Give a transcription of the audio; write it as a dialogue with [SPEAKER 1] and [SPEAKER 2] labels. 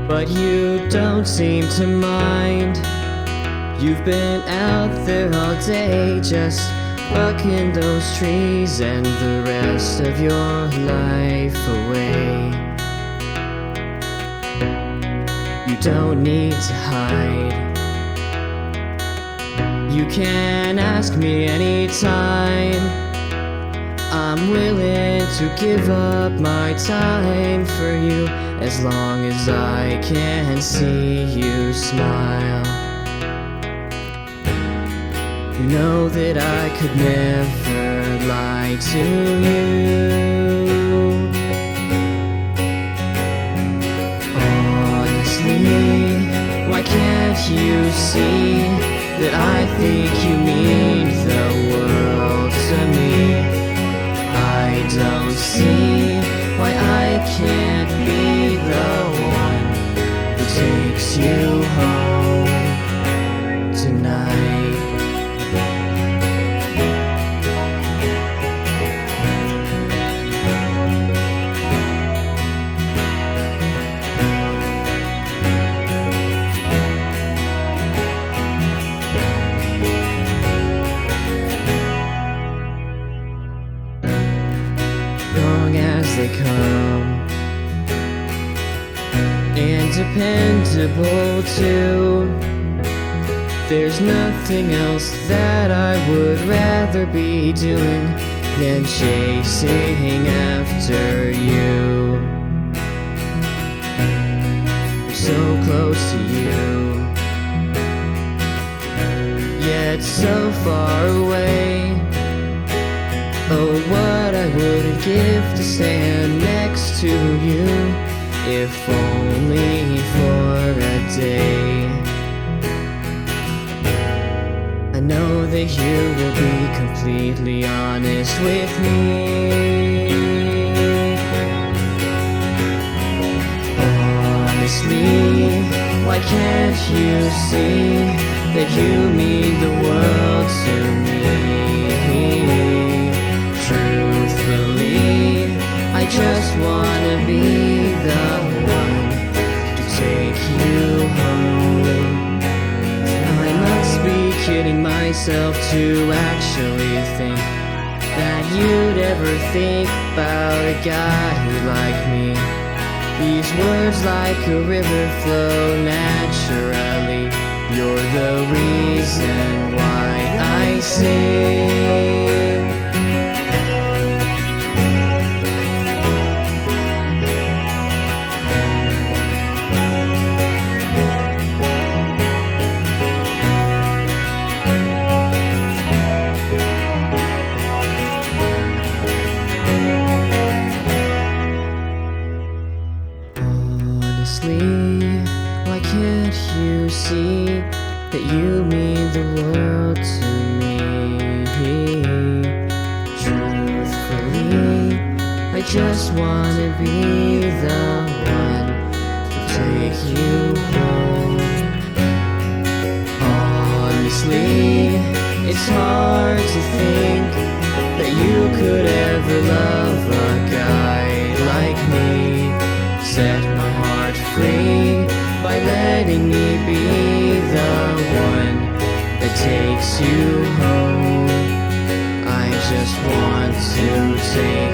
[SPEAKER 1] but you don't seem to mind. You've been out there all day just bucking those trees and the rest of your life away. You don't need to hide. You can ask me anytime. I'm willing to give up my time for you as long as I can see you smile. You know that I could never lie to you. Honestly, why can't you see that I think you mean the world to me? I don't see why I can't be the one who takes you home tonight. As they come, and dependable too. There's nothing else that I would rather be doing than chasing after you. I'm so close to you, yet so far away. Oh, what I wouldn't give to stand next to you, if only for a day. I know that you will be completely honest with me. Honestly, why can't you see that you mean the world to me? Truthfully, I just wanna be the one to take you home. I must be kidding myself to actually think that you'd ever think about a guy who liked me. These words like a river flow naturally. You're the reason why I sing. Honestly, why can't you see that you mean the world to me? Truthfully, I just wanna be the one to take you home. Honestly, it's hard to think that you could ever love a guy like me. Set my heart free by letting me be the one that takes you home. I just want to take